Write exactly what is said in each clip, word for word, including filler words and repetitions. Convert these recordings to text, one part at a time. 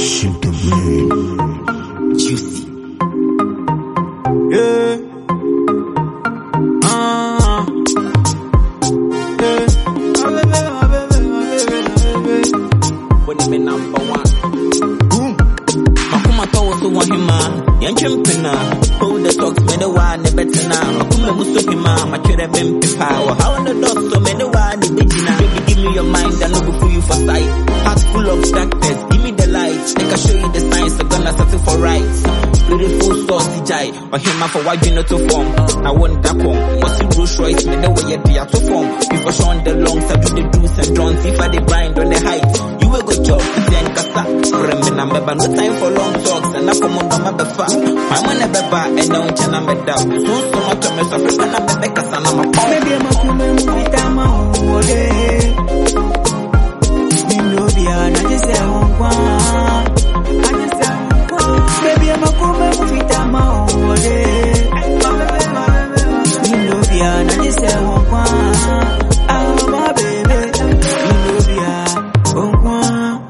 Shoot the rain. Juicy. Yeah. Ah. Yeah. My baby, my baby, my baby, my baby. When you be number one. Boom. Makuma tawo so wahima. Yanchempina. Hold the talks, me the one the better now. Makuma muso hima. Machere bempi power. How on the dog so me the one the bigina. Baby, give me your mind, I know go for you for sight. Heart full of darkness, give me the light. They can show you the signs, I'm gonna settle for right. Beautiful saucy jai, or him for why you not to form. I want that one. What's the Rolls Royce, me the way you be to form. Before showing the longs, I do the do's and don'ts. If I the grind on the heights, you will go chop, then kasa. For a minute, remember no time for long talks, and I come on my befa. My money beba, and no chana meda. So so much of me suffering, and I'm a beka sana my pop. Maybe I'm a woman with a mouth. I just say one one. I just say one. Baby, I'm a woman with a mouth. I just say one one. Oh my baby, one one.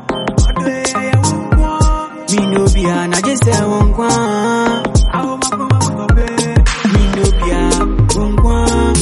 I just say one one. Oh my baby, one one.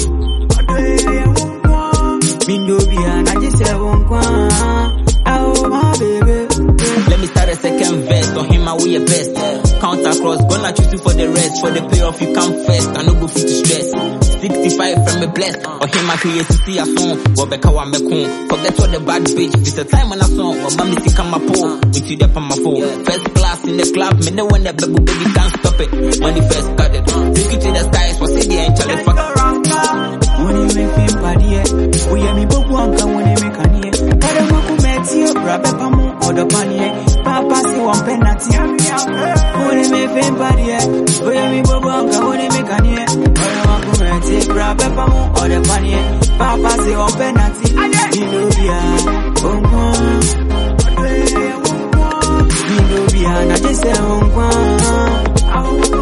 I just say one one. Let me start a second verse. On him, I will your best. Count across, gonna choose you for the rest. For the payoff, you come first. I no go fit to stress. sixty-five from me blessed. Or him, I create to see a song. Wabeka wa mekun. Forget all the bad bitch. It's a time when I song. Or mommy see come my phone. With you there on my phone. First class in the club. Me no one that baby baby can't stop it. Money first started. Take it to the skies. For city and challenge fuck. When you make me party, oh yeah, me boku anka when you make a near. Kada maku meti yo, rabe pamu odo panye. Papa si one penalty. When you make me party, oh yeah, me boku anka when you make a near. Kada maku meti, rabe pamu odo panye. Papa si one penalty. Minobia, onkwan. Minobia, na just say onkwan.